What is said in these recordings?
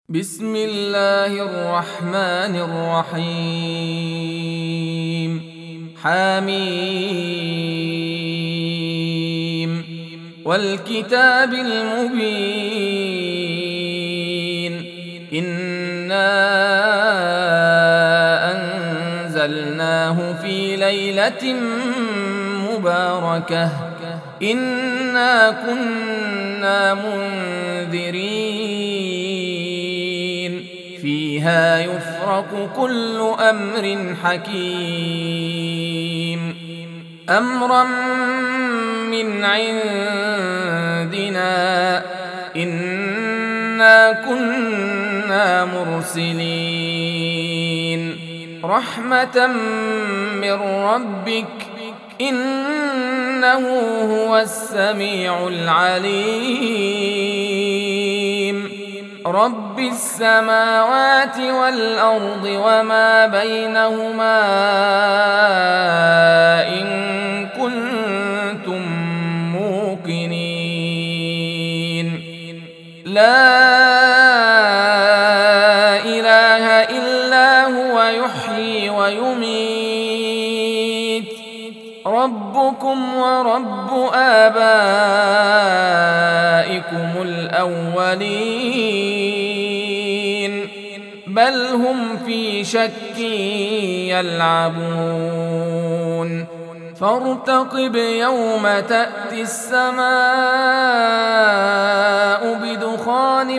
بسم الله الرحمن الرحيم. حميم والكتاب المبين. إنا أنزلناه في ليلة مباركة إنا كنا منذرين فيها يفرق كل أمر حكيم أمرا من عندنا إنا كنا مرسلين رحمة من ربك إنه هو السميع العليم رب السماوات والأرض وما بينهما إن كنتم موقنين لا إله إلا هو يحيي ويميت ربكم ورب آبائكم الأولين بل هم في شك يلعبون فارتقب يوم تأتي السماء بدخان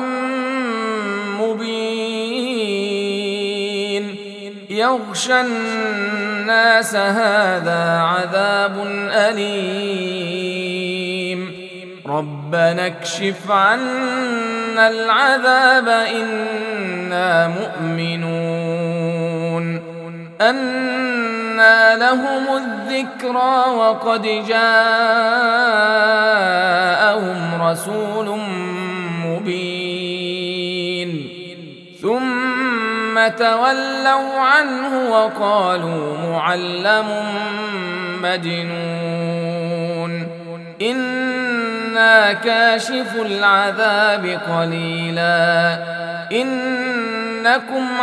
مبين يغشى الناس هذا عذاب أليم ربنا اكشف عنا العذاب إنا مؤمنون أنى لهم الذكرى وقد جاءهم رسول مبين ثم تولوا عنه وقالوا معلم مجنون إنا كاشف العذاب قليلا إنكم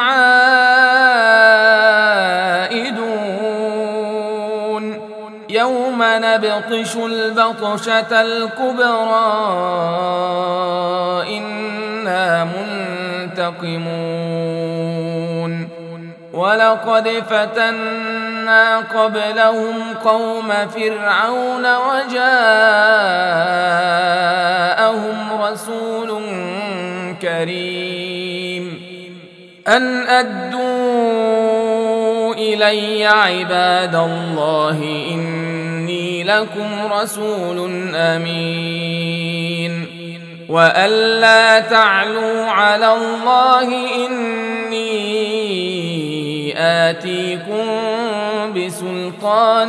عائدون يوم نبطش البطشة الكبرى إنا منتقمون ولقد فتنا قبلهم قوم فرعون وجاءهم رسول كريم أن أدوا إلي عباد الله إني لكم رسول أمين وأن لا تعلوا على الله إني آتيكم بسلطان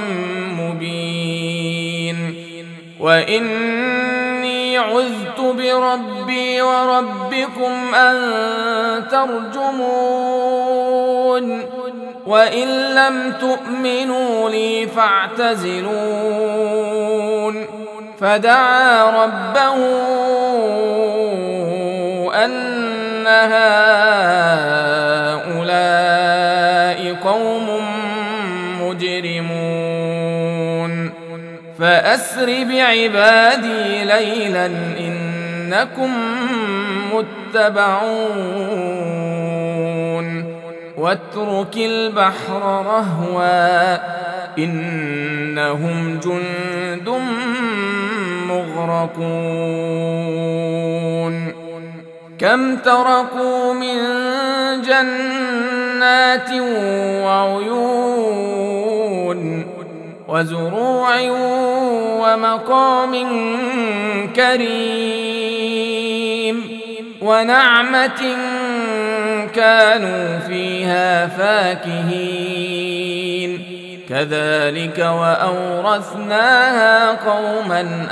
مبين وإني عذت بربي وربكم أن ترجمون وإن لم تؤمنوا لي فاعتزلون فدعا ربه أن هؤلاء قوم مجرمون فأسر بعبادي ليلا إنكم متبعون واترك البحر رهوا إنهم جند مغرقون كم تركوا من جنات وعيون وزروع ومقام كريم ونعمة كانوا فيها فاكهين كذلك وأورثناها قوما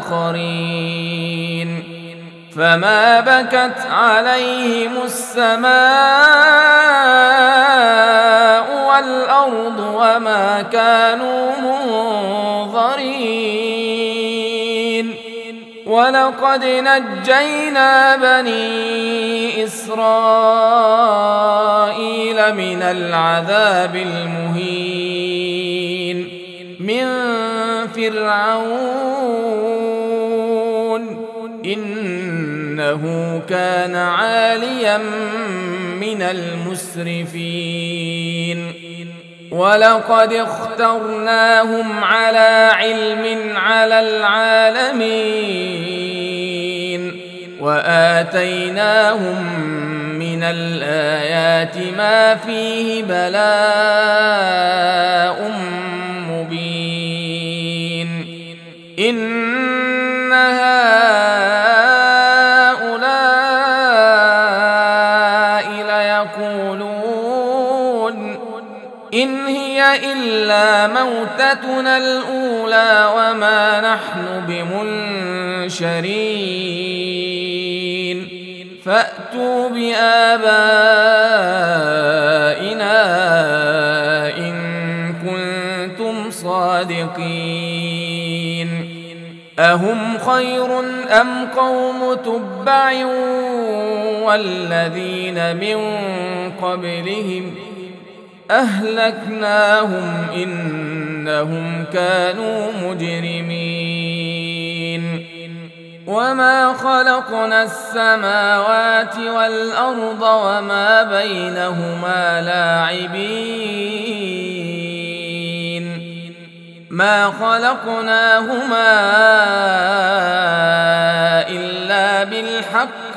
آخرين فما بكت عليهم السماء والأرض وما كانوا منظرين ولقد نجينا بني إسرائيل إسرائيل من العذاب المهين من فرعون إنه كان عاليا من المسرفين ولقد اخترناهم على علم على العالمين وآتيناهم من الآيات ما فيه بلاء مبين إن هؤلاء ليقولون إن هي إلا موتتنا الأولى وما نحن بمنشرين فأتوا بآبائنا إن كنتم صادقين أهم خير أم قوم تبع والذين من قبلهم أهلكناهم إنهم كانوا مجرمين وما خلقنا السماوات والأرض وما بينهما لاعبين ما خلقناهما إلا بالحق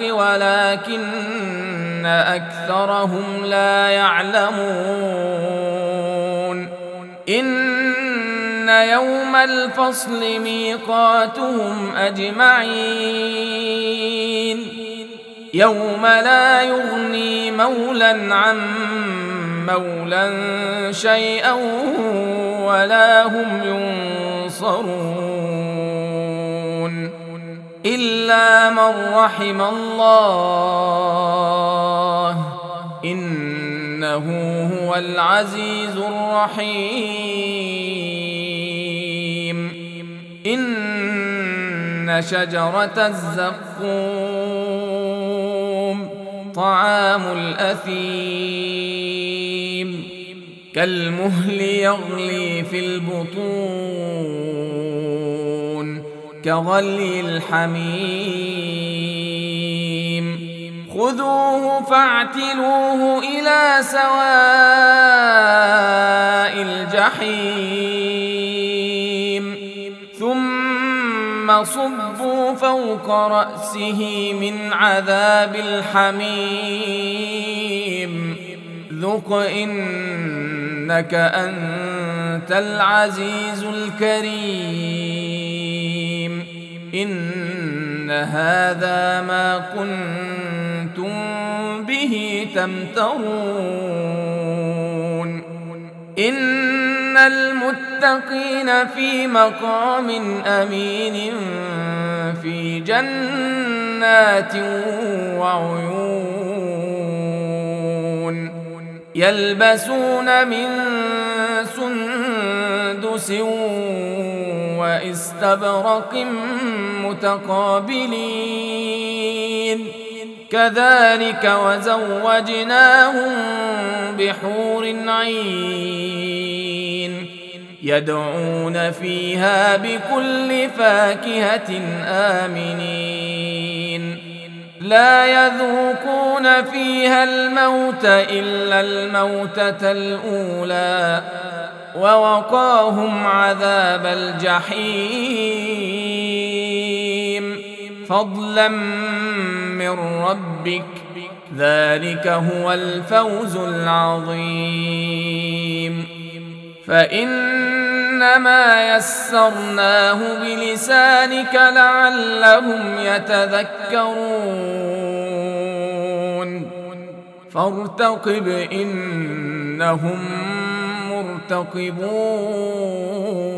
ولكن أكثرهم لا يعلمون إن يوم الفصل ميقاتهم أجمعين يوم لا يغني مولى عن مولى شيئا ولا هم ينصرون إلا من رحم الله إنه هو العزيز الرحيم إن شجرة الزقوم طعام الأثيم كالمهل يغلي في البطون كغلي الحميم خذوه فاعتلوه إلى سواء الجحيم ثم صبوا فوق رأسه من عذاب الحميم ذق إنك أنت العزيز الكريم إن هذا ما كنتم به تمترون إن المتقين في مقام أمين في جنات وعيون يلبسون من سندس واستبرق متقابلين كذلك وزوجناهم بحور عين يدعون فيها بكل فاكهة آمنين لا يذوقون فيها الموت إلا الموتة الأولى ووقاهم عذاب الجحيم فضلا من ربك ذلك هو الفوز العظيم فإنما يسرناه بلسانك لعلهم يتذكرون فارتقب إنهم مرتقبون